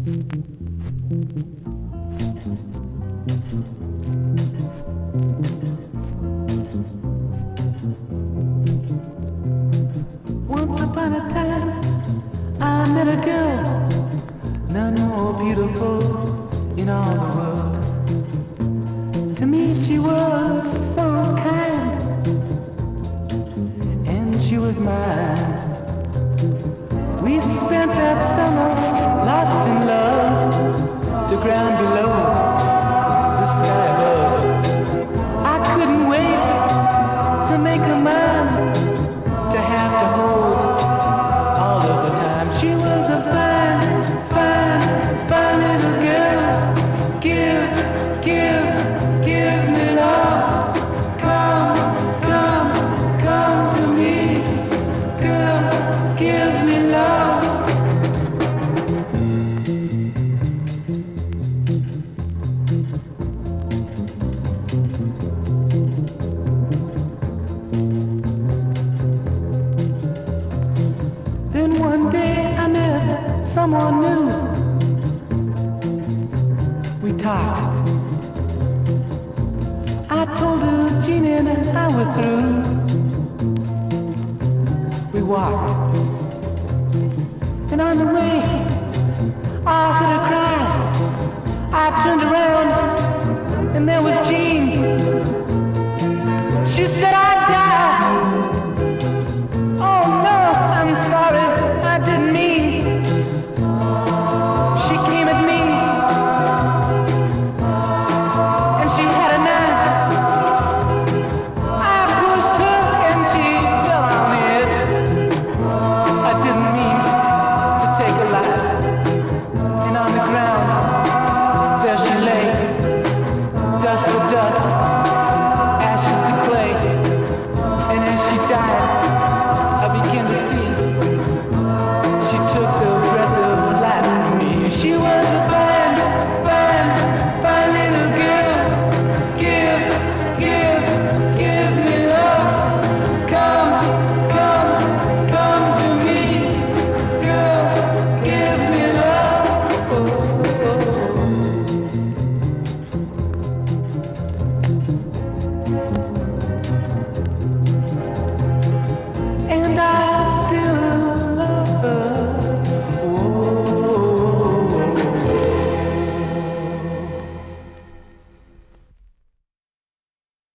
Once upon a time, I met a girl, none more beautiful in all the world. To me, she was so kind, and she was mine. We spent that summer lost in love, the ground below, the sky above. I couldn't wait to make her mine, to have to hold all of the time. She was a fine, fine, fine little girl. Give me love. Come to me. Girl, give me love. Then one day I met someone new. We talked. I told her Jeannie and I were through. We walked.